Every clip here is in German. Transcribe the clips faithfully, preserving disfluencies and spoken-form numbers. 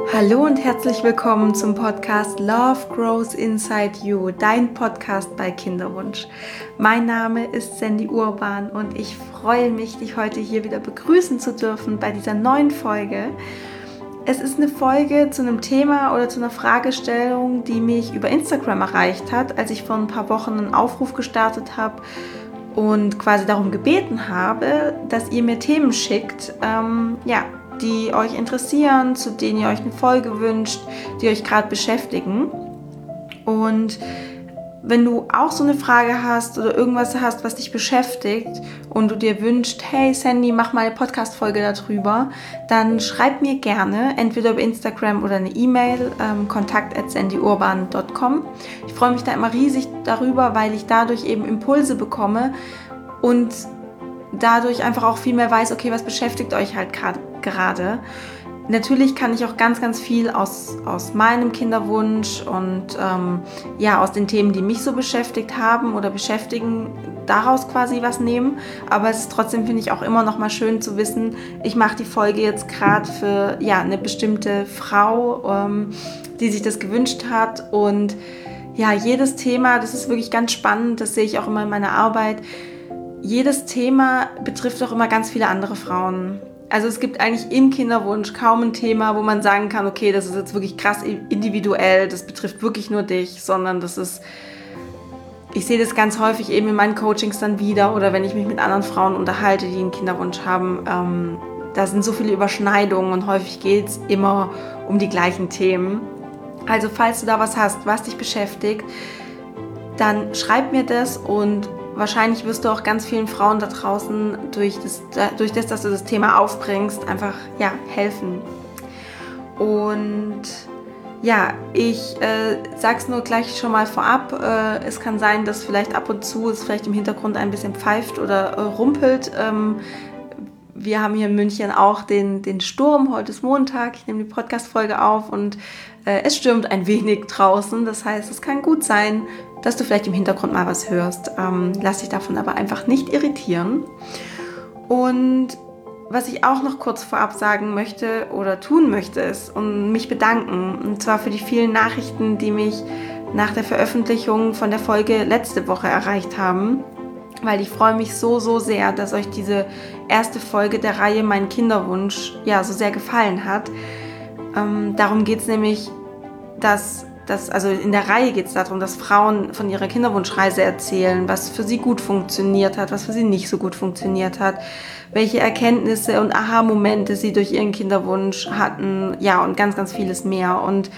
Hallo und herzlich willkommen zum Podcast Love Grows Inside You, dein Podcast bei Kinderwunsch. Mein Name ist Sandy Urban und ich freue mich, dich heute hier wieder begrüßen zu dürfen bei dieser neuen Folge. Es ist eine Folge zu einem Thema oder zu einer Fragestellung, die mich über Instagram erreicht hat, als ich vor ein paar Wochen einen Aufruf gestartet habe und quasi darum gebeten habe, dass ihr mir Themen schickt, ähm, ja, die euch interessieren, zu denen ihr euch eine Folge wünscht, die euch gerade beschäftigen. Und wenn du auch so eine Frage hast oder irgendwas hast, was dich beschäftigt und du dir wünschst, hey Sandy, mach mal eine Podcast-Folge darüber, dann schreib mir gerne, entweder über Instagram oder eine E-Mail, ähm, kontakt at sandy urban dot com. Ich freue mich da immer riesig darüber, weil ich dadurch eben Impulse bekomme und dadurch einfach auch viel mehr weiß, okay, was beschäftigt euch halt gerade. Natürlich kann ich auch ganz, ganz viel aus, aus meinem Kinderwunsch und ähm, ja, aus den Themen, die mich so beschäftigt haben oder beschäftigen, daraus quasi was nehmen. Aber es ist trotzdem, finde ich, auch immer noch mal schön zu wissen, ich mache die Folge jetzt gerade für ja, eine bestimmte Frau, ähm, die sich das gewünscht hat. Und ja, jedes Thema, das ist wirklich ganz spannend, das sehe ich auch immer in meiner Arbeit. Jedes Thema betrifft auch immer ganz viele andere Frauen. Also es gibt eigentlich im Kinderwunsch kaum ein Thema, wo man sagen kann, okay, das ist jetzt wirklich krass individuell, das betrifft wirklich nur dich, sondern das ist, ich sehe das ganz häufig eben in meinen Coachings dann wieder oder wenn ich mich mit anderen Frauen unterhalte, die einen Kinderwunsch haben, ähm, da sind so viele Überschneidungen und häufig geht es immer um die gleichen Themen. Also falls du da was hast, was dich beschäftigt, dann schreib mir das und wahrscheinlich wirst du auch ganz vielen Frauen da draußen durch das, durch das, dass du das Thema aufbringst, einfach ja, helfen. Und ja, ich äh, sag's nur gleich schon mal vorab. Äh, es kann sein, dass vielleicht ab und zu es vielleicht im Hintergrund ein bisschen pfeift oder äh, rumpelt. Ähm, wir haben hier in München auch den, den Sturm. Heute ist Montag. Ich nehme die Podcast-Folge auf und äh, es stürmt ein wenig draußen. Das heißt, es kann gut sein, dass du vielleicht im Hintergrund mal was hörst. Ähm, lass dich davon aber einfach nicht irritieren. Und was ich auch noch kurz vorab sagen möchte oder tun möchte, ist und mich bedanken. Und zwar für die vielen Nachrichten, die mich nach der Veröffentlichung von der Folge letzte Woche erreicht haben. Weil ich freue mich so, so sehr, dass euch diese erste Folge der Reihe Mein Kinderwunsch ja so sehr gefallen hat. Ähm, darum geht es nämlich, dass Das, also in der Reihe geht es darum, dass Frauen von ihrer Kinderwunschreise erzählen, was für sie gut funktioniert hat, was für sie nicht so gut funktioniert hat, welche Erkenntnisse und Aha-Momente sie durch ihren Kinderwunsch hatten, ja, und ganz, ganz vieles mehr. Und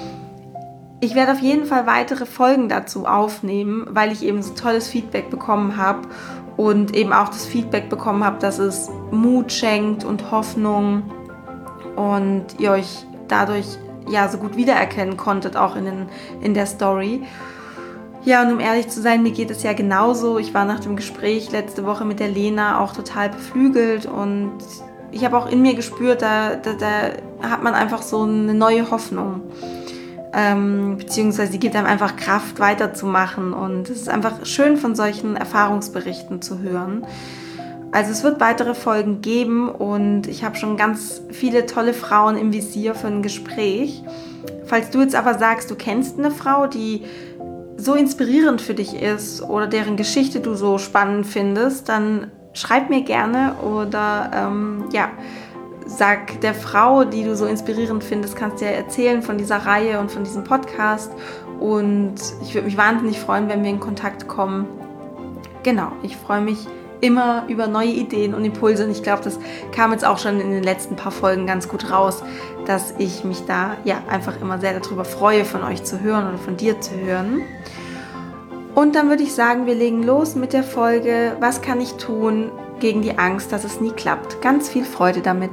ich werde auf jeden Fall weitere Folgen dazu aufnehmen, weil ich eben so tolles Feedback bekommen habe und eben auch das Feedback bekommen habe, dass es Mut schenkt und Hoffnung und ihr euch dadurch ja so gut wiedererkennen konntet, auch in, den, in der Story. Ja, und um ehrlich zu sein, mir geht es ja genauso. Ich war nach dem Gespräch letzte Woche mit der Lena auch total beflügelt und ich habe auch in mir gespürt, da, da, da hat man einfach so eine neue Hoffnung. Ähm, beziehungsweise die gibt einem einfach Kraft, weiterzumachen und es ist einfach schön, von solchen Erfahrungsberichten zu hören. Also es wird weitere Folgen geben und ich habe schon ganz viele tolle Frauen im Visier für ein Gespräch. Falls du jetzt aber sagst, du kennst eine Frau, die so inspirierend für dich ist oder deren Geschichte du so spannend findest, dann schreib mir gerne oder ähm, ja, sag der Frau, die du so inspirierend findest, kannst dir erzählen von dieser Reihe und von diesem Podcast und ich würde mich wahnsinnig freuen, wenn wir in Kontakt kommen. Genau, ich freue mich immer über neue Ideen und Impulse und ich glaube, das kam jetzt auch schon in den letzten paar Folgen ganz gut raus, dass ich mich da ja einfach immer sehr darüber freue, von euch zu hören oder von dir zu hören. Und dann würde ich sagen, wir legen los mit der Folge, was kann ich tun gegen die Angst, dass es nie klappt. Ganz viel Freude damit.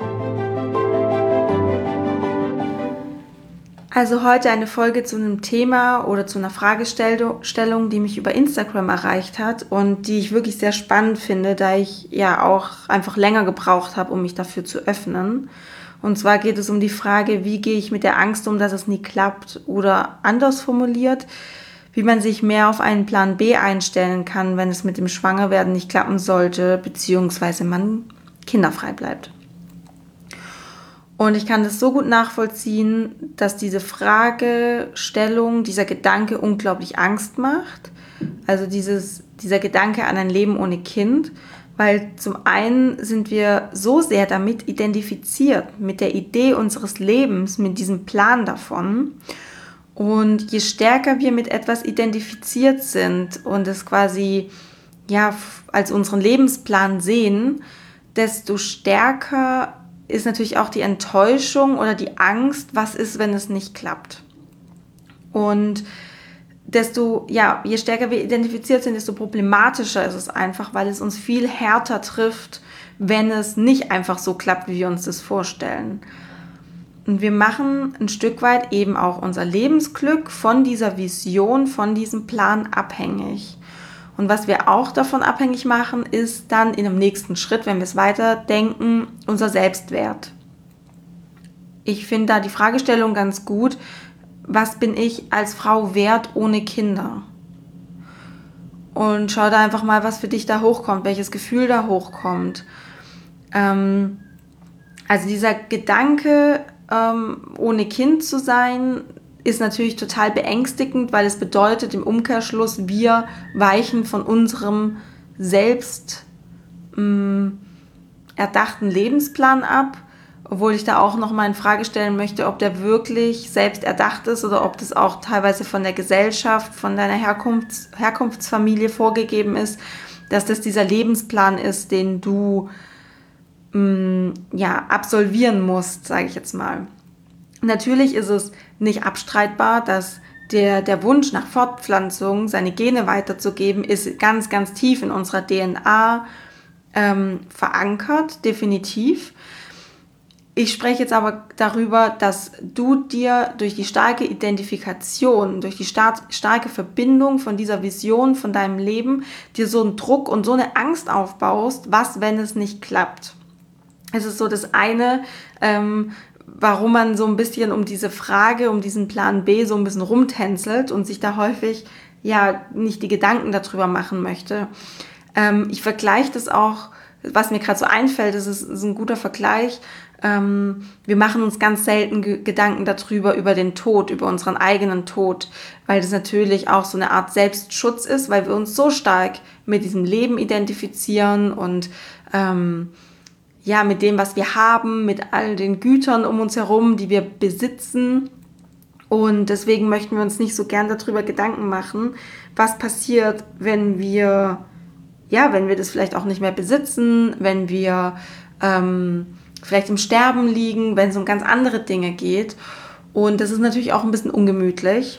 Also heute eine Folge zu einem Thema oder zu einer Fragestellung, die mich über Instagram erreicht hat und die ich wirklich sehr spannend finde, da ich ja auch einfach länger gebraucht habe, um mich dafür zu öffnen. Und zwar geht es um die Frage, wie gehe ich mit der Angst um, dass es nie klappt oder anders formuliert, wie man sich mehr auf einen Plan B einstellen kann, wenn es mit dem Schwangerwerden nicht klappen sollte, beziehungsweise man kinderfrei bleibt. Und ich kann das so gut nachvollziehen, dass diese Fragestellung, dieser Gedanke unglaublich Angst macht. Also dieses, dieser Gedanke an ein Leben ohne Kind. Weil zum einen sind wir so sehr damit identifiziert, mit der Idee unseres Lebens, mit diesem Plan davon. Und je stärker wir mit etwas identifiziert sind und es quasi ja, als unseren Lebensplan sehen, desto stärker ist natürlich auch die Enttäuschung oder die Angst, was ist, wenn es nicht klappt. Und desto, ja, je stärker wir identifiziert sind, desto problematischer ist es einfach, weil es uns viel härter trifft, wenn es nicht einfach so klappt, wie wir uns das vorstellen. Und wir machen ein Stück weit eben auch unser Lebensglück von dieser Vision, von diesem Plan abhängig. Und was wir auch davon abhängig machen, ist dann in dem nächsten Schritt, wenn wir es weiterdenken, unser Selbstwert. Ich finde da die Fragestellung ganz gut, was bin ich als Frau wert ohne Kinder? Und schau da einfach mal, was für dich da hochkommt, welches Gefühl da hochkommt. Ähm, also dieser Gedanke, ähm, ohne Kind zu sein, ist natürlich total beängstigend, weil es bedeutet im Umkehrschluss, wir weichen von unserem selbst mh, erdachten Lebensplan ab, obwohl ich da auch nochmal in Frage stellen möchte, ob der wirklich selbst erdacht ist oder ob das auch teilweise von der Gesellschaft, von deiner Herkunfts- Herkunftsfamilie vorgegeben ist, dass das dieser Lebensplan ist, den du mh, ja, absolvieren musst, sage ich jetzt mal. Natürlich ist es nicht abstreitbar, dass der, der Wunsch nach Fortpflanzung, seine Gene weiterzugeben, ist ganz, ganz tief in unserer D N A ähm, verankert, definitiv. Ich spreche jetzt aber darüber, dass du dir durch die starke Identifikation, durch die star- starke Verbindung von dieser Vision, von deinem Leben, dir so einen Druck und so eine Angst aufbaust, was, wenn es nicht klappt. Es ist so das eine, ähm, warum man so ein bisschen um diese Frage, um diesen Plan B so ein bisschen rumtänzelt und sich da häufig ja nicht die Gedanken darüber machen möchte. Ähm, ich vergleiche das auch, was mir gerade so einfällt, das ist, ist ein guter Vergleich. Ähm, wir machen uns ganz selten Ge- Gedanken darüber, über den Tod, über unseren eigenen Tod, weil das natürlich auch so eine Art Selbstschutz ist, weil wir uns so stark mit diesem Leben identifizieren und ähm, ja, mit dem, was wir haben, mit all den Gütern um uns herum, die wir besitzen. Und deswegen möchten wir uns nicht so gern darüber Gedanken machen, was passiert, wenn wir, ja, wenn wir das vielleicht auch nicht mehr besitzen, wenn wir ähm, vielleicht im Sterben liegen, wenn es um ganz andere Dinge geht. Und das ist natürlich auch ein bisschen ungemütlich.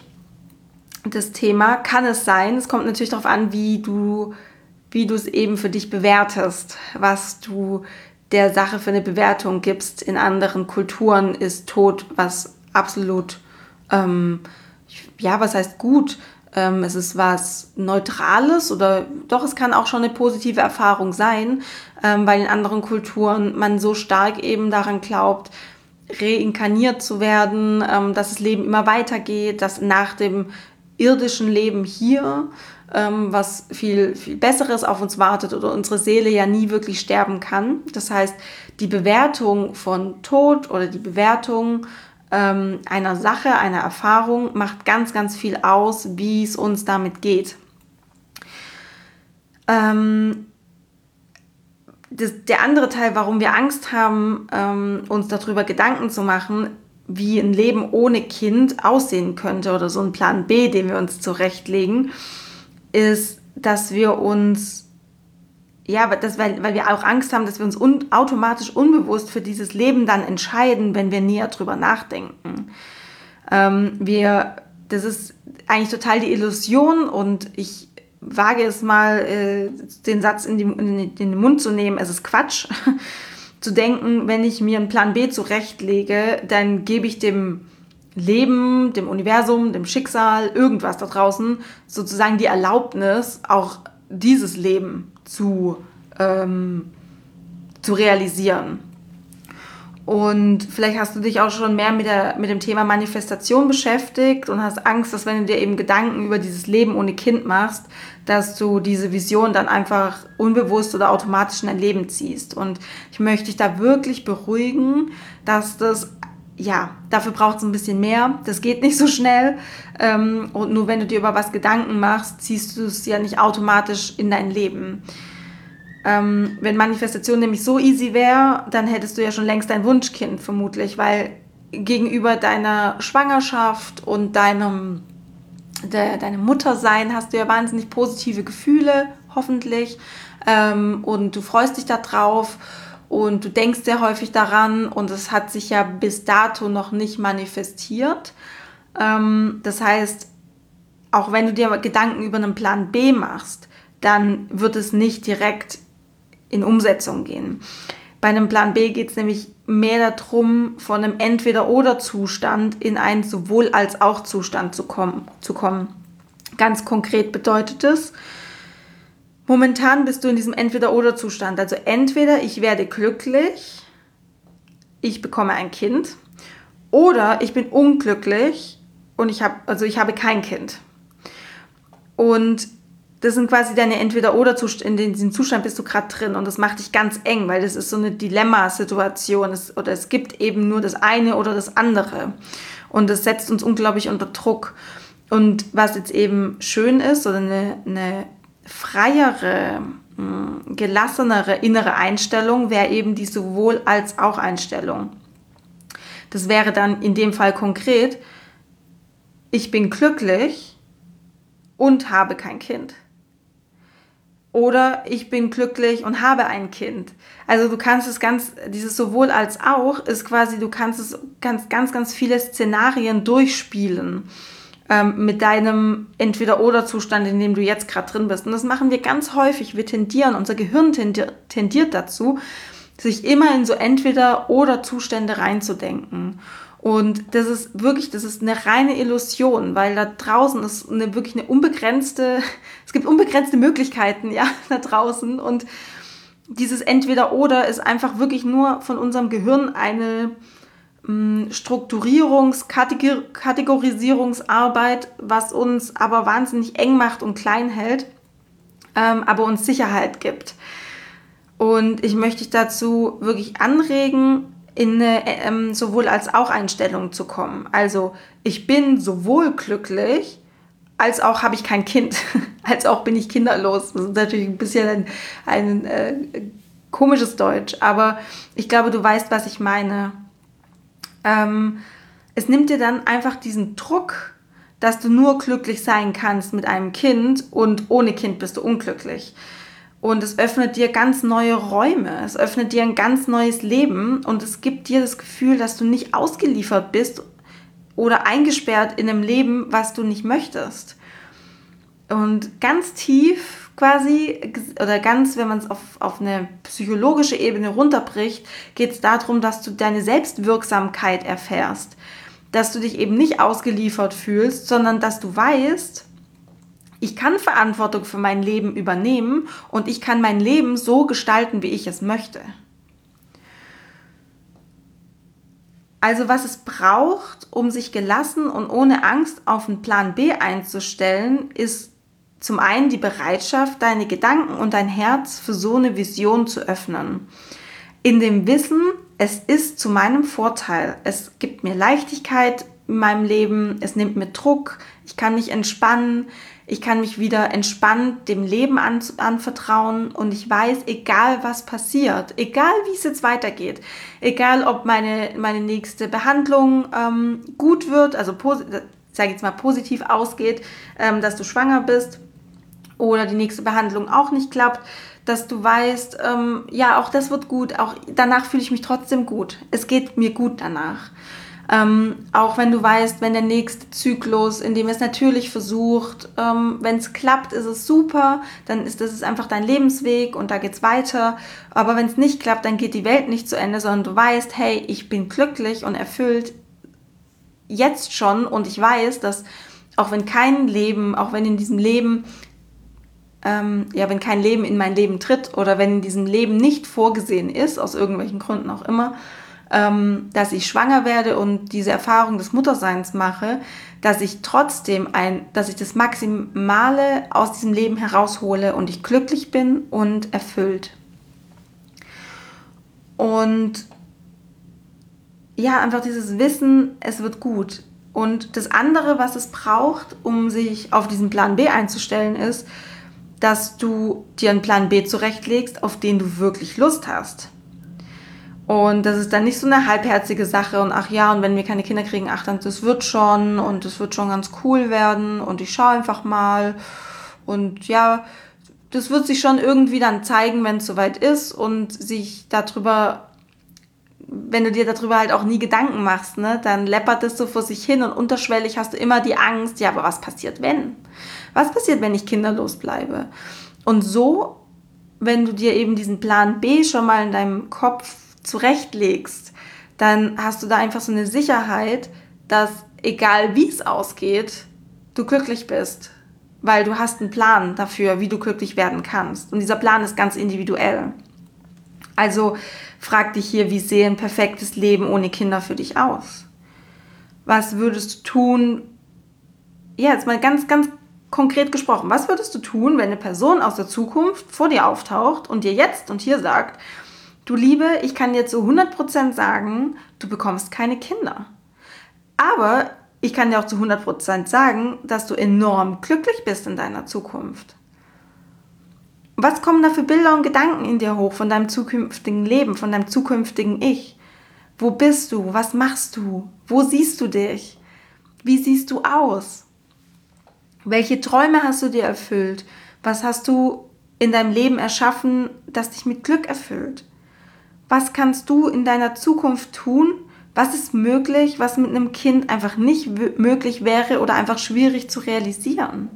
Das Thema kann es sein. Es kommt natürlich darauf an, wie du, wie du es eben für dich bewertest, was du der Sache für eine Bewertung gibst. In anderen Kulturen ist Tod was absolut, ähm, ja, was heißt gut? Ähm, es ist was Neutrales oder doch, es kann auch schon eine positive Erfahrung sein, ähm, weil in anderen Kulturen man so stark eben daran glaubt, reinkarniert zu werden, ähm, dass das Leben immer weitergeht, dass nach dem irdischen Leben hier ähm, was viel, viel Besseres auf uns wartet oder unsere Seele ja nie wirklich sterben kann. Das heißt, die Bewertung von Tod oder die Bewertung ähm, einer Sache, einer Erfahrung macht ganz, ganz viel aus, wie es uns damit geht. Ähm, das, der andere Teil, warum wir Angst haben, ähm, uns darüber Gedanken zu machen, wie ein Leben ohne Kind aussehen könnte oder so ein Plan B, den wir uns zurechtlegen, ist, dass wir uns, ja, das, weil, weil wir auch Angst haben, dass wir uns un, automatisch unbewusst für dieses Leben dann entscheiden, wenn wir näher drüber nachdenken. Ähm, wir, das ist eigentlich total die Illusion und ich wage es mal, äh, den Satz in, die, in den Mund zu nehmen, es ist Quatsch, zu denken, wenn ich mir einen Plan B zurechtlege, dann gebe ich dem Leben, dem Universum, dem Schicksal, irgendwas da draußen sozusagen die Erlaubnis, auch dieses Leben zu, ähm, zu realisieren. Und vielleicht hast du dich auch schon mehr mit, der, mit dem Thema Manifestation beschäftigt und hast Angst, dass wenn du dir eben Gedanken über dieses Leben ohne Kind machst, dass du diese Vision dann einfach unbewusst oder automatisch in dein Leben ziehst. Und ich möchte dich da wirklich beruhigen, dass das, ja, dafür braucht es ein bisschen mehr. Das geht nicht so schnell. Und nur wenn du dir über was Gedanken machst, ziehst du es ja nicht automatisch in dein Leben. Ähm, wenn Manifestation nämlich so easy wäre, dann hättest du ja schon längst dein Wunschkind vermutlich, weil gegenüber deiner Schwangerschaft und deinem, de, deinem Muttersein hast du ja wahnsinnig positive Gefühle, hoffentlich, ähm, und du freust dich da drauf und du denkst sehr häufig daran und es hat sich ja bis dato noch nicht manifestiert. Ähm, das heißt, auch wenn du dir Gedanken über einen Plan B machst, dann wird es nicht direkt in Umsetzung gehen. Bei einem Plan B geht es nämlich mehr darum, von einem Entweder-oder-Zustand in einen Sowohl-als-auch-Zustand zu kommen, zu kommen. Ganz konkret bedeutet es, momentan bist du in diesem Entweder-oder-Zustand. Also entweder ich werde glücklich, ich bekomme ein Kind, oder ich bin unglücklich und ich habe, also ich habe kein Kind. Und das sind quasi deine Entweder-oder-Zustände, in diesem Zustand bist du gerade drin und das macht dich ganz eng, weil das ist so eine Dilemma-Situation es, oder es gibt eben nur das eine oder das andere und das setzt uns unglaublich unter Druck. Und was jetzt eben schön ist oder eine, eine freiere, gelassenere innere Einstellung wäre eben die Sowohl-als-auch-Einstellung. Das wäre dann in dem Fall konkret, ich bin glücklich und habe kein Kind. Oder ich bin glücklich und habe ein Kind. Also du kannst es ganz, dieses sowohl als auch ist quasi, du kannst es ganz, ganz, ganz viele Szenarien durchspielen ähm, mit deinem Entweder-oder-Zustand, in dem du jetzt gerade drin bist. Und das machen wir ganz häufig. Wir tendieren, unser Gehirn tendiert, tendiert dazu, sich immer in so Entweder-oder-Zustände reinzudenken. Und das ist wirklich, das ist eine reine Illusion, weil da draußen ist eine, wirklich eine unbegrenzte, es gibt unbegrenzte Möglichkeiten, ja, da draußen. Und dieses Entweder-Oder ist einfach wirklich nur von unserem Gehirn eine mh, Strukturierungs-, Kategor- Kategorisierungsarbeit, was uns aber wahnsinnig eng macht und klein hält, ähm, aber uns Sicherheit gibt. Und ich möchte dich dazu wirklich anregen, in eine ähm, sowohl als auch Einstellung zu kommen. Also ich bin sowohl glücklich, als auch habe ich kein Kind, als auch bin ich kinderlos. Das ist natürlich ein bisschen ein, ein äh, komisches Deutsch, aber ich glaube, du weißt, was ich meine. Ähm, es nimmt dir dann einfach diesen Druck, dass du nur glücklich sein kannst mit einem Kind und ohne Kind bist du unglücklich. Und es öffnet dir ganz neue Räume, es öffnet dir ein ganz neues Leben und es gibt dir das Gefühl, dass du nicht ausgeliefert bist oder eingesperrt in einem Leben, was du nicht möchtest. Und ganz tief quasi, oder ganz, wenn man es auf, auf eine psychologische Ebene runterbricht, geht es darum, dass du deine Selbstwirksamkeit erfährst. Dass du dich eben nicht ausgeliefert fühlst, sondern dass du weißt, ich kann Verantwortung für mein Leben übernehmen und ich kann mein Leben so gestalten, wie ich es möchte. Also was es braucht, um sich gelassen und ohne Angst auf einen Plan B einzustellen, ist zum einen die Bereitschaft, deine Gedanken und dein Herz für so eine Vision zu öffnen. In dem Wissen, es ist zu meinem Vorteil. Es gibt mir Leichtigkeit in meinem Leben, es nimmt mir Druck, ich kann mich entspannen, ich kann mich wieder entspannt dem Leben an, anvertrauen und ich weiß, egal was passiert, egal wie es jetzt weitergeht, egal ob meine, meine nächste Behandlung ähm, gut wird, also sage jetzt mal positiv ausgeht, ähm, dass du schwanger bist oder die nächste Behandlung auch nicht klappt, dass du weißt, ähm, ja, auch das wird gut, auch danach fühle ich mich trotzdem gut. Es geht mir gut danach. Ähm, auch wenn du weißt, wenn der nächste Zyklus, in dem es natürlich versucht, ähm, wenn es klappt, ist es super, dann ist das ist einfach dein Lebensweg und da geht's weiter. Aber wenn es nicht klappt, dann geht die Welt nicht zu Ende, sondern du weißt, hey, ich bin glücklich und erfüllt jetzt schon und ich weiß, dass auch wenn kein Leben, auch wenn in diesem Leben ähm, ja, wenn kein Leben in mein Leben tritt oder wenn in diesem Leben nicht vorgesehen ist, aus irgendwelchen Gründen auch immer, ähm, dass ich schwanger werde und diese Erfahrung des Mutterseins mache, dass ich trotzdem ein, dass ich das Maximale aus diesem Leben heraushole und ich glücklich bin und erfüllt. Und ja, einfach dieses Wissen, es wird gut. Und das andere, was es braucht, um sich auf diesen Plan B einzustellen, ist, dass du dir einen Plan B zurechtlegst, auf den du wirklich Lust hast. Und das ist dann nicht so eine halbherzige Sache und ach ja, und wenn wir keine Kinder kriegen, ach dann, das wird schon und das wird schon ganz cool werden und ich schaue einfach mal und ja, das wird sich schon irgendwie dann zeigen, wenn es soweit ist und sich darüber, wenn du dir darüber halt auch nie Gedanken machst, ne, dann läppert es so vor sich hin und unterschwellig hast du immer die Angst, ja, aber was passiert, wenn? Was passiert, wenn ich kinderlos bleibe? Und so, wenn du dir eben diesen Plan B schon mal in deinem Kopf zurechtlegst, dann hast du da einfach so eine Sicherheit, dass egal wie es ausgeht, du glücklich bist, weil du hast einen Plan dafür, wie du glücklich werden kannst. Und dieser Plan ist ganz individuell. Also frag dich hier, wie sähe ein perfektes Leben ohne Kinder für dich aus? Was würdest du tun? Ja, jetzt mal ganz, ganz konkret gesprochen. Was würdest du tun, wenn eine Person aus der Zukunft vor dir auftaucht und dir jetzt und hier sagt, du Liebe, ich kann dir zu hundert Prozent sagen, du bekommst keine Kinder. Aber ich kann dir auch zu hundert Prozent sagen, dass du enorm glücklich bist in deiner Zukunft. Was kommen da für Bilder und Gedanken in dir hoch von deinem zukünftigen Leben, von deinem zukünftigen Ich? Wo bist du? Was machst du? Wo siehst du dich? Wie siehst du aus? Welche Träume hast du dir erfüllt? Was hast du in deinem Leben erschaffen, das dich mit Glück erfüllt? Was kannst du in deiner Zukunft tun? Was ist möglich, was mit einem Kind einfach nicht w- möglich wäre oder einfach schwierig zu realisieren?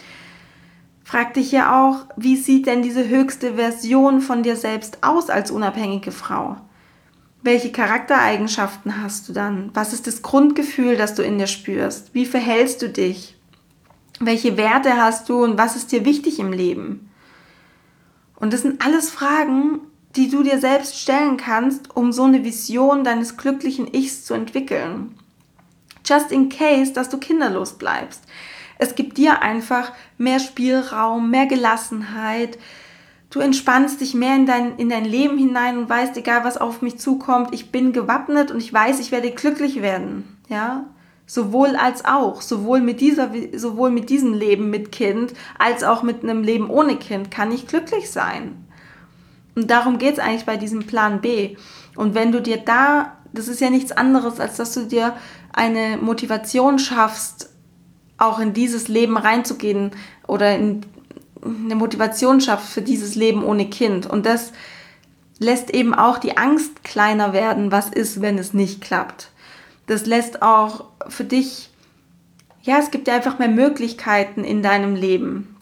Frag dich ja auch, wie sieht denn diese höchste Version von dir selbst aus als unabhängige Frau? Welche Charaktereigenschaften hast du dann? Was ist das Grundgefühl, das du in dir spürst? Wie verhältst du dich? Welche Werte hast du und was ist dir wichtig im Leben? Und das sind alles Fragen, die du dir selbst stellen kannst, um so eine Vision deines glücklichen Ichs zu entwickeln. Just in case, dass du kinderlos bleibst. Es gibt dir einfach mehr Spielraum, mehr Gelassenheit. Du entspannst dich mehr in dein, in dein Leben hinein und weißt, egal was auf mich zukommt, ich bin gewappnet und ich weiß, ich werde glücklich werden. Ja? Sowohl als auch, sowohl mit, dieser, sowohl mit diesem Leben mit Kind, als auch mit einem Leben ohne Kind kann ich glücklich sein. Und darum geht es eigentlich bei diesem Plan B. Und wenn du dir da, das ist ja nichts anderes, als dass du dir eine Motivation schaffst, auch in dieses Leben reinzugehen oder in eine Motivation schaffst für dieses Leben ohne Kind. Und das lässt eben auch die Angst kleiner werden, was ist, wenn es nicht klappt. Das lässt auch für dich, ja, es gibt dir einfach mehr Möglichkeiten in deinem Leben.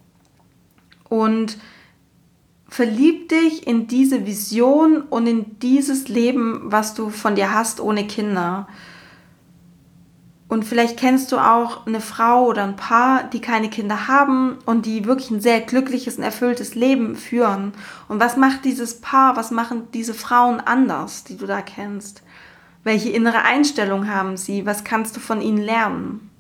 Und verlieb dich in diese Vision und in dieses Leben, was du von dir hast ohne Kinder. Und vielleicht kennst du auch eine Frau oder ein Paar, die keine Kinder haben und die wirklich ein sehr glückliches und erfülltes Leben führen. Und was macht dieses Paar, was machen diese Frauen anders, die du da kennst? Welche innere Einstellung haben sie? Was kannst du von ihnen lernen?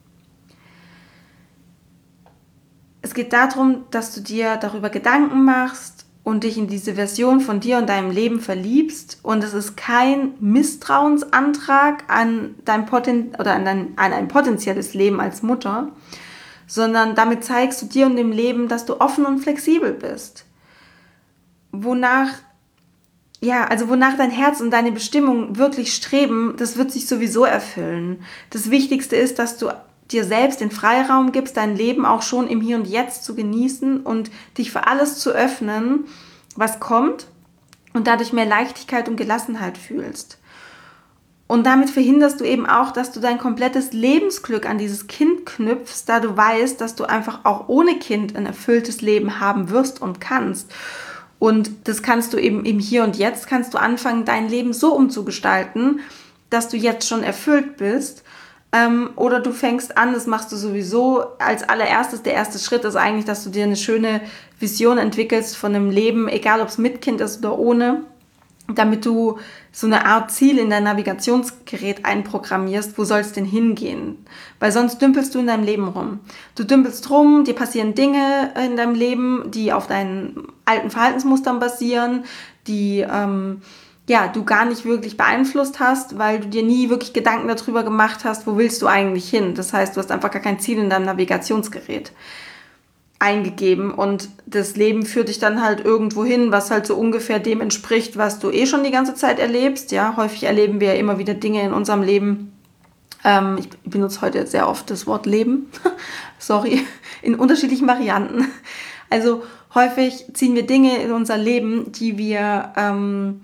Es geht darum, dass du dir darüber Gedanken machst und dich in diese Version von dir und deinem Leben verliebst. Und es ist kein Misstrauensantrag an dein Poten- oder an, dein, an ein potenzielles Leben als Mutter, sondern damit zeigst du dir und dem Leben, dass du offen und flexibel bist. Wonach, ja, also wonach dein Herz und deine Bestimmung wirklich streben, das wird sich sowieso erfüllen. Das Wichtigste ist, dass du dir selbst den Freiraum gibst, dein Leben auch schon im Hier und Jetzt zu genießen und dich für alles zu öffnen, was kommt und dadurch mehr Leichtigkeit und Gelassenheit fühlst. Und damit verhinderst du eben auch, dass du dein komplettes Lebensglück an dieses Kind knüpfst, da du weißt, dass du einfach auch ohne Kind ein erfülltes Leben haben wirst und kannst. Und das kannst du eben im Hier und Jetzt, kannst du anfangen, dein Leben so umzugestalten, dass du jetzt schon erfüllt bist. Ähm, oder du fängst an, das machst du sowieso als allererstes. Der erste Schritt ist eigentlich, dass du dir eine schöne Vision entwickelst von einem Leben, egal ob es mit Kind ist oder ohne, damit du so eine Art Ziel in dein Navigationsgerät einprogrammierst, wo soll es denn hingehen? Weil sonst dümpelst du in deinem Leben rum. Du dümpelst rum, dir passieren Dinge in deinem Leben, die auf deinen alten Verhaltensmustern basieren, die ähm, ja, du gar nicht wirklich beeinflusst hast, weil du dir nie wirklich Gedanken darüber gemacht hast, wo willst du eigentlich hin? Das heißt, du hast einfach gar kein Ziel in deinem Navigationsgerät eingegeben und das Leben führt dich dann halt irgendwo hin, was halt so ungefähr dem entspricht, was du eh schon die ganze Zeit erlebst. Ja, häufig erleben wir ja immer wieder Dinge in unserem Leben. Ähm, ich benutze heute sehr oft das Wort Leben. Sorry, in unterschiedlichen Varianten. Also häufig ziehen wir Dinge in unser Leben, die wir ähm,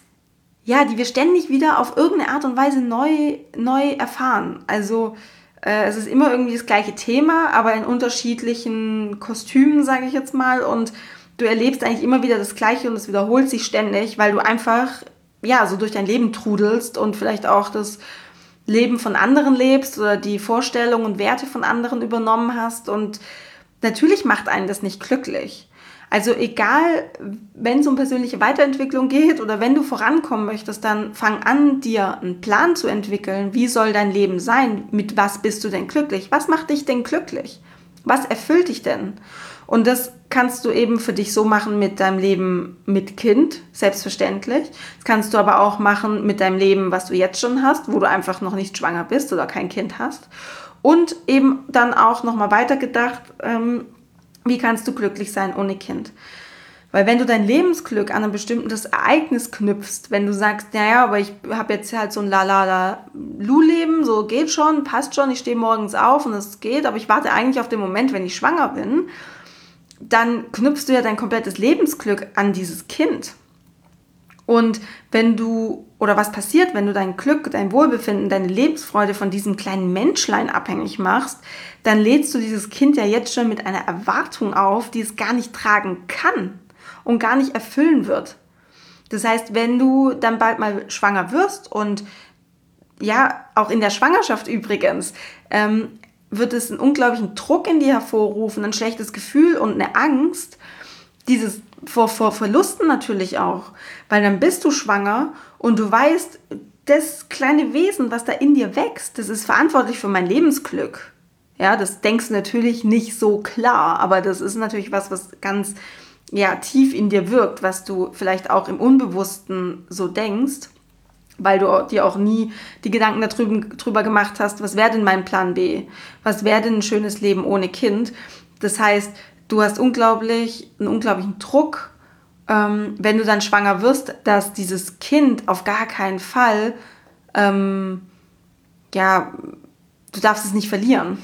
ja, die wir ständig wieder auf irgendeine Art und Weise neu, neu erfahren. Also es ist immer irgendwie das gleiche Thema, aber in unterschiedlichen Kostümen, sage ich jetzt mal. Und du erlebst eigentlich immer wieder das Gleiche und es wiederholt sich ständig, weil du einfach ja so durch dein Leben trudelst und vielleicht auch das Leben von anderen lebst oder die Vorstellungen und Werte von anderen übernommen hast. Und natürlich macht einen das nicht glücklich. Also egal, wenn es um persönliche Weiterentwicklung geht oder wenn du vorankommen möchtest, dann fang an, dir einen Plan zu entwickeln. Wie soll dein Leben sein? Mit was bist du denn glücklich? Was macht dich denn glücklich? Was erfüllt dich denn? Und das kannst du eben für dich so machen mit deinem Leben mit Kind, selbstverständlich. Das kannst du aber auch machen mit deinem Leben, was du jetzt schon hast, wo du einfach noch nicht schwanger bist oder kein Kind hast. Und eben dann auch nochmal weitergedacht, ähm, wie kannst du glücklich sein ohne Kind? Weil wenn du dein Lebensglück an ein bestimmtes Ereignis knüpfst, wenn du sagst, naja, aber ich habe jetzt halt so ein La-La-La-Lu-Leben, so geht schon, passt schon, ich stehe morgens auf und es geht, aber ich warte eigentlich auf den Moment, wenn ich schwanger bin, dann knüpfst du ja dein komplettes Lebensglück an dieses Kind. Und wenn du, oder was passiert, wenn du dein Glück, dein Wohlbefinden, deine Lebensfreude von diesem kleinen Menschlein abhängig machst, dann lädst du dieses Kind ja jetzt schon mit einer Erwartung auf, die es gar nicht tragen kann und gar nicht erfüllen wird. Das heißt, wenn du dann bald mal schwanger wirst und ja, auch in der Schwangerschaft übrigens, ähm, wird es einen unglaublichen Druck in dir hervorrufen, ein schlechtes Gefühl und eine Angst, dieses vor, vor Verlusten natürlich auch, weil dann bist du schwanger und du weißt, das kleine Wesen, was da in dir wächst, das ist verantwortlich für mein Lebensglück. Ja, das denkst du natürlich nicht so klar, aber das ist natürlich was, was ganz ja, tief in dir wirkt, was du vielleicht auch im Unbewussten so denkst, weil du dir auch nie die Gedanken darüber, darüber gemacht hast, was wäre denn mein Plan B? Was wäre denn ein schönes Leben ohne Kind? Das heißt, du hast unglaublich, einen unglaublichen Druck, ähm, wenn du dann schwanger wirst, dass dieses Kind auf gar keinen Fall, ähm, ja, du darfst es nicht verlieren.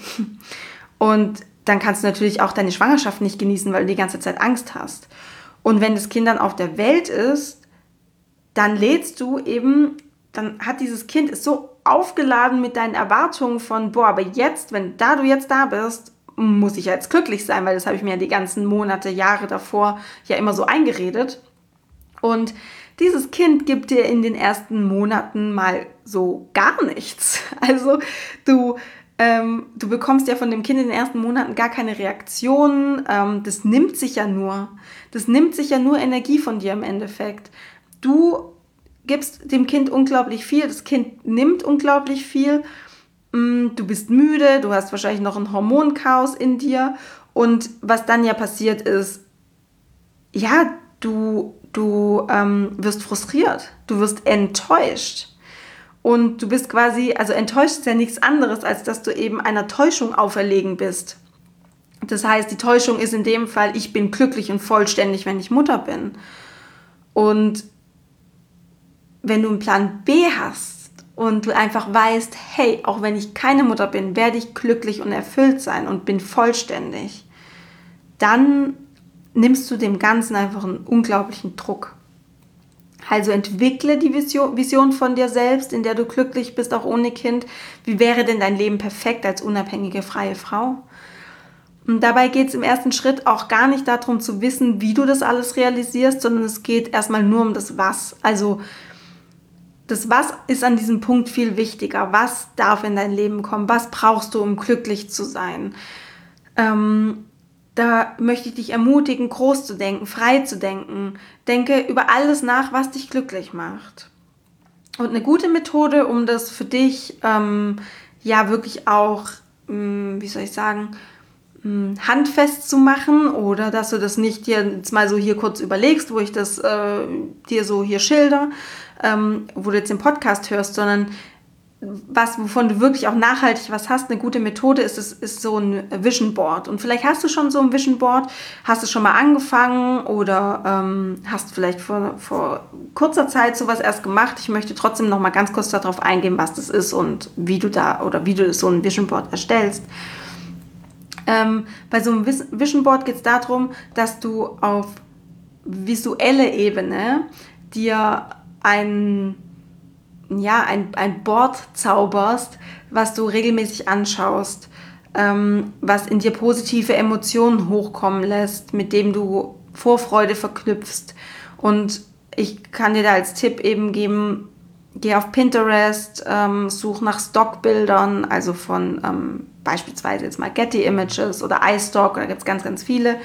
Und dann kannst du natürlich auch deine Schwangerschaft nicht genießen, weil du die ganze Zeit Angst hast. Und wenn das Kind dann auf der Welt ist, dann lädst du eben, dann hat dieses Kind ist so aufgeladen mit deinen Erwartungen von, boah, aber jetzt, wenn da du jetzt da bist, muss ich ja jetzt glücklich sein, weil das habe ich mir ja die ganzen Monate, Jahre davor ja immer so eingeredet. Und dieses Kind gibt dir in den ersten Monaten mal so gar nichts. Also du, ähm, du bekommst ja von dem Kind in den ersten Monaten gar keine Reaktion. Ähm, das nimmt sich ja nur. Das nimmt sich ja nur Energie von dir im Endeffekt. Du gibst dem Kind unglaublich viel, das Kind nimmt unglaublich viel. Du bist müde, du hast wahrscheinlich noch ein Hormonchaos in dir und was dann ja passiert ist, ja, du, du ähm, wirst frustriert, du wirst enttäuscht und du bist quasi, also enttäuscht ist ja nichts anderes, als dass du eben einer Täuschung auferlegen bist. Das heißt, die Täuschung ist in dem Fall, ich bin glücklich und vollständig, wenn ich Mutter bin. Und wenn du einen Plan B hast, und du einfach weißt, hey, auch wenn ich keine Mutter bin, werde ich glücklich und erfüllt sein und bin vollständig, dann nimmst du dem Ganzen einfach einen unglaublichen Druck. Also entwickle die Vision, Vision von dir selbst, in der du glücklich bist, auch ohne Kind. Wie wäre denn dein Leben perfekt als unabhängige, freie Frau? Und dabei geht es im ersten Schritt auch gar nicht darum zu wissen, wie du das alles realisierst, sondern es geht erstmal nur um das Was. Also das Was ist an diesem Punkt viel wichtiger. Was darf in dein Leben kommen? Was brauchst du, um glücklich zu sein? Ähm, Da möchte ich dich ermutigen, groß zu denken, frei zu denken. Denke über alles nach, was dich glücklich macht. Und eine gute Methode, um das für dich ähm, ja wirklich auch, mh, wie soll ich sagen, mh, handfest zu machen, oder dass du das nicht dir jetzt mal so hier kurz überlegst, wo ich das äh, dir so hier schilder, ähm, wo du jetzt den Podcast hörst, sondern was, wovon du wirklich auch nachhaltig was hast, eine gute Methode ist, ist, ist so ein Vision Board. Und vielleicht hast du schon so ein Vision Board, hast du schon mal angefangen oder ähm, hast vielleicht vor, vor kurzer Zeit sowas erst gemacht. Ich möchte trotzdem noch mal ganz kurz darauf eingehen, was das ist und wie du da oder wie du so ein Vision Board erstellst. Ähm, bei so einem Vision Board geht es darum, dass du auf visuelle Ebene dir ein ja, ein, ein Board zauberst, was du regelmäßig anschaust, ähm, was in dir positive Emotionen hochkommen lässt, mit dem du Vorfreude verknüpfst. Und ich kann dir da als Tipp eben geben, geh auf Pinterest, ähm, such nach Stockbildern, also von ähm, beispielsweise jetzt mal Getty Images oder iStock, da gibt es ganz, ganz viele.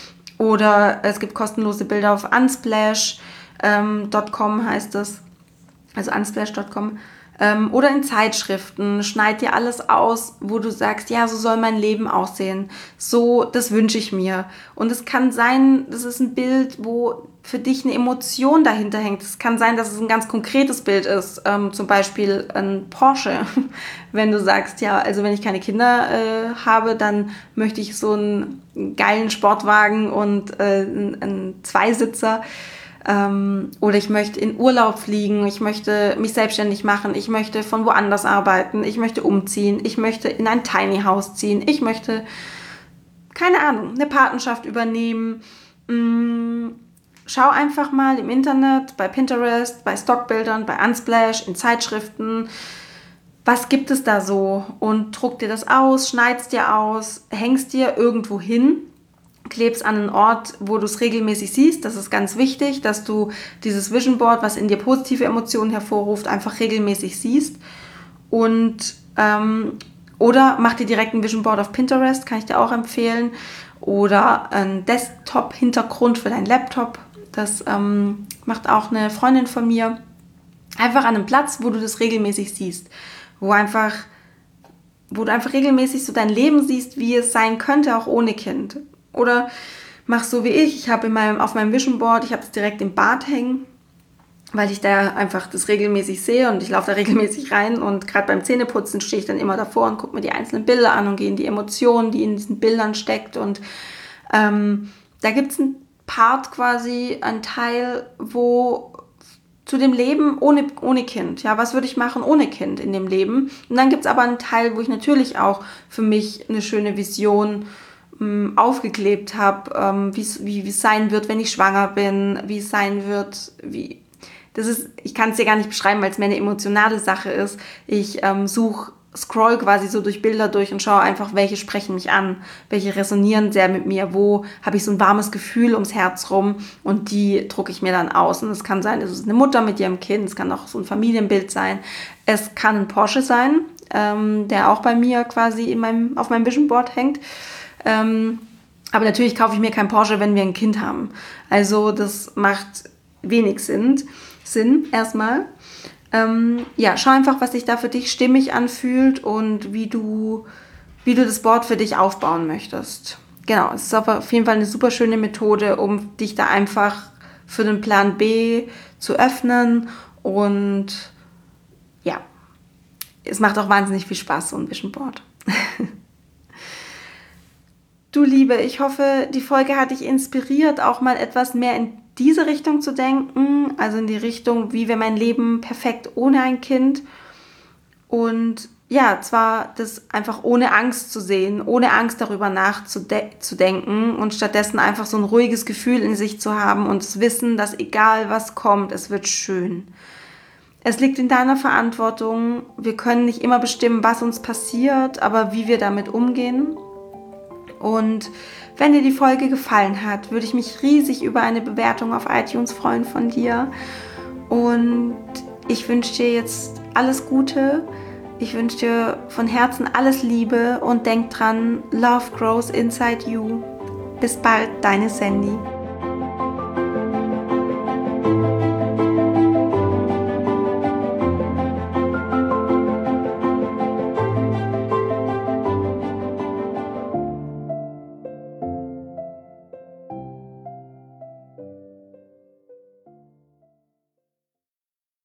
Oder es gibt kostenlose Bilder auf unsplash Punkt com ähm, heißt es. Also unsplash Punkt com, ähm, oder in Zeitschriften, schneid dir alles aus, wo du sagst, ja, so soll mein Leben aussehen, so, das wünsche ich mir. Und es kann sein, das ist ein Bild, wo für dich eine Emotion dahinter hängt. Es kann sein, dass es ein ganz konkretes Bild ist, ähm, zum Beispiel ein Porsche. Wenn du sagst, ja, also wenn ich keine Kinder äh, habe, dann möchte ich so einen geilen Sportwagen und äh, einen, einen Zweisitzer. Ähm, oder ich möchte in Urlaub fliegen, ich möchte mich selbstständig machen, ich möchte von woanders arbeiten, ich möchte umziehen, ich möchte in ein Tiny House ziehen, ich möchte, keine Ahnung, eine Patenschaft übernehmen. Mm, schau einfach mal im Internet, bei Pinterest, bei Stockbildern, bei Unsplash, in Zeitschriften, was gibt es da so, und druck dir das aus, schneid's dir aus, hängst dir irgendwo hin, klebst an einen Ort, wo du es regelmäßig siehst. Das ist ganz wichtig, dass du dieses Vision Board, was in dir positive Emotionen hervorruft, einfach regelmäßig siehst. Und ähm, oder mach dir direkt ein Vision Board auf Pinterest, kann ich dir auch empfehlen. Oder ein Desktop-Hintergrund für deinen Laptop. Das ähm, macht auch eine Freundin von mir. Einfach an einem Platz, wo du das regelmäßig siehst. Wo einfach, wo du einfach regelmäßig so dein Leben siehst, wie es sein könnte, auch ohne Kind. Oder mach so wie ich, ich habe in meinem, auf meinem Vision Board, ich habe es direkt im Bad hängen, weil ich da einfach das regelmäßig sehe und ich laufe da regelmäßig rein, und gerade beim Zähneputzen stehe ich dann immer davor und gucke mir die einzelnen Bilder an und gehe in die Emotionen, die in diesen Bildern steckt, und ähm, da gibt es einen Part quasi, einen Teil, wo zu dem Leben ohne, ohne Kind, ja, was würde ich machen ohne Kind in dem Leben, und dann gibt es aber einen Teil, wo ich natürlich auch für mich eine schöne Vision aufgeklebt habe, ähm, wie es sein wird, wenn ich schwanger bin, wie es sein wird, wie das ist, ich kann es dir gar nicht beschreiben, weil es mehr eine emotionale Sache ist. Ich ähm, suche, scroll quasi so durch Bilder durch und schaue einfach, welche sprechen mich an, welche resonieren sehr mit mir, wo habe ich so ein warmes Gefühl ums Herz rum, und die drucke ich mir dann aus. Und es kann sein, es ist eine Mutter mit ihrem Kind, es kann auch so ein Familienbild sein, es kann ein Porsche sein, ähm, der auch bei mir quasi in meinem, auf meinem Vision Board hängt. Ähm, aber natürlich kaufe ich mir kein Porsche, wenn wir ein Kind haben. Also das macht wenig Sinn, Sinn erstmal. Ähm, ja, schau einfach, was sich da für dich stimmig anfühlt und wie du, wie du das Board für dich aufbauen möchtest. Genau, es ist auf jeden Fall eine super schöne Methode, um dich da einfach für den Plan B zu öffnen, und ja, es macht auch wahnsinnig viel Spaß, so ein Vision Board. Du Liebe, ich hoffe, die Folge hat dich inspiriert, auch mal etwas mehr in diese Richtung zu denken, also in die Richtung, wie wäre mein Leben perfekt ohne ein Kind, und ja, zwar das einfach ohne Angst zu sehen, ohne Angst darüber nachzudenken und stattdessen einfach so ein ruhiges Gefühl in sich zu haben und das Wissen, dass egal was kommt, es wird schön. Es liegt in deiner Verantwortung, wir können nicht immer bestimmen, was uns passiert, aber wie wir damit umgehen. Und wenn dir die Folge gefallen hat, würde ich mich riesig über eine Bewertung auf iTunes freuen von dir. Und ich wünsche dir jetzt alles Gute. Ich wünsche dir von Herzen alles Liebe und denk dran, Love grows inside you. Bis bald, deine Sandy.